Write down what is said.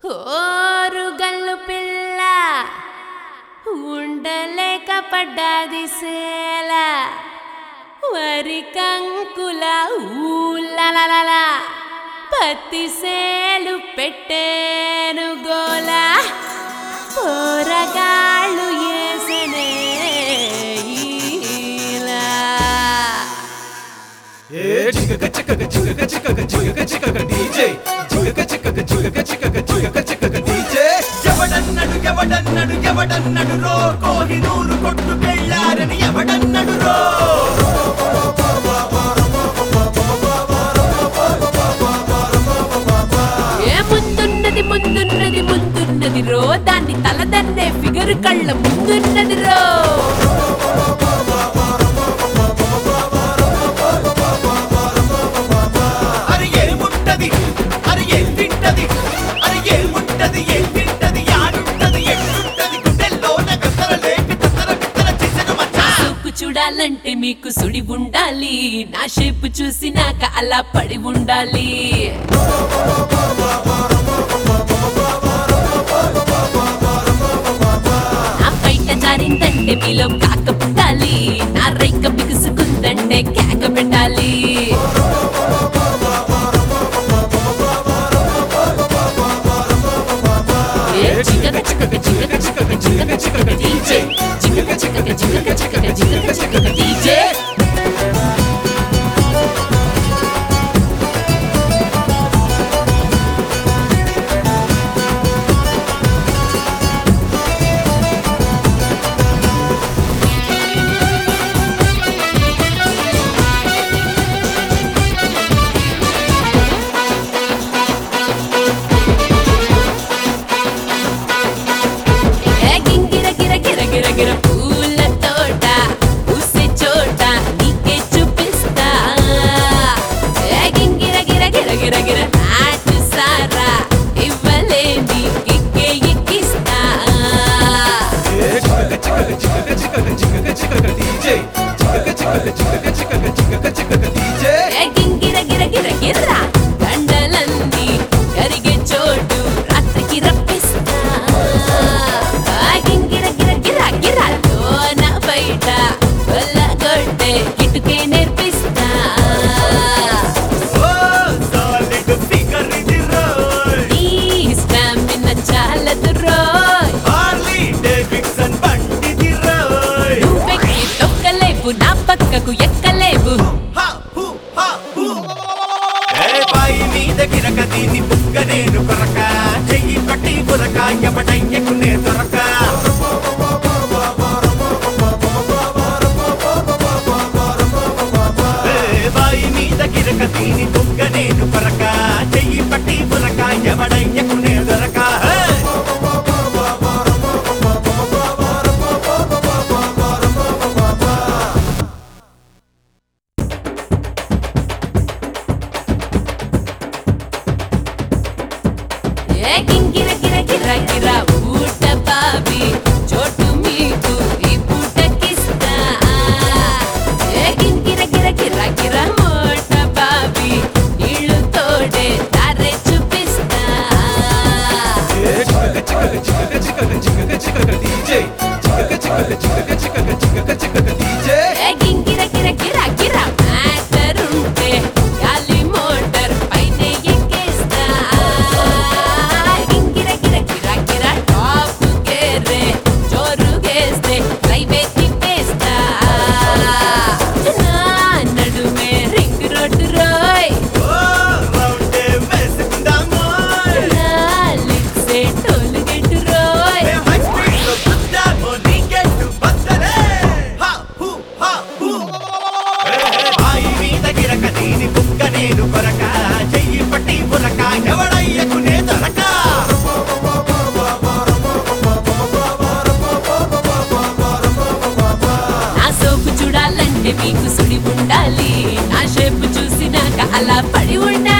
ఓరుగల్లు పిల్ల ఉండలేక పడ్డాది సేల వరి కంకుల ఊలలల పత్తి సేలు పెట్టేను గోల పోరగాళ్ళు ఏసనే ఈలా చికక చికక చికక చికక చికక చికక డీజే చికక చికక చికక చికక చికక చికక డీజే ఎవడన్నడు రో కోహినూరు కొట్టుకెళ్ళారని ఎవడన్నడు రో ఏ ముందున్నది రో దాన్ని తలదన్నే ఫిగర్ కళ్ళ ముందున్నది రో చూడాలంటే మీకు సుడి ఉండాలి నా షేపు చూసినాక అలా పడి ఉండాలి నా బయట జారిందంటే మీలో కాక పుట్టాలి నా రైక బిగుసుకుందంటే కేక పెట్టాలి చికక చికక చికక చికక చికక చికక డీజే చికక చికక చికక చికక చికక చికక డీజే గిర పూల తోట పూసే చోట నీకే చూపిస్తా గిర గిర గిర గిర గిర నాటు సారా ఇవ్వలేని కిక్కే ఎక్కిస్తా చికక చికక చికక చికక చికక చికక డీజే చికక చికక చికక చికక చికక చికక డీజే గిర గిర గిర గిర కండలన్నీ కరిగే చోటు రాత్రికి రప్పిస్తా గిర గిర గిర గిర లోన బయట కొల్లగొట్టే ఇటుకే నేర్పిస్తా ఈ స్టామిన చాలదు రోయ్ నువ్వెక్కి తొక్కలేవు నా పక్కకు ఎక్కలేవు దీన్ని బుక్క నేను కొరక చెయ్యి పట్టి బురక ఎవడయ్యకునే దొరక బాయి మీద గిరక దీని బుక్క నేను కొరక చెయ్యి పట్టి బురక ఎవడయ్యకునే దొరక గిర గిర గిర గిర ఊట బాబి చోటు మీకు ఈ పూటకిస్తా గిర గిర గిర గిర మోట బాబి నీళ్ళు తోడే దారే చూపిస్తా చికక చికక చికక చికక చికక చికక డీజే చికక చికక చికక చికక చికక చికక డీజే గిర గిర గిర గిర మ్యాటర్ ఉంటే గాలి మోటార్ పైన ఎక్కేస్తా గిర గిర గిర గిర టాప్ గేరే జోరు గేస్తే హైవే తిప్పేస్తా నా నడుమే రింగ్ రోడ్డు రోయ్ నా లిప్సే టోలు గెట్టు రోయ్ దీని బుక్క నేను కొరక చెయ్యి పట్టి బురక ఎవడయ్యకునే దొరక నా సోపు చూడాలంటే మీకు సుడి ఉండాలి నా షేపు చూసినాక అలా పడి ఉండాలి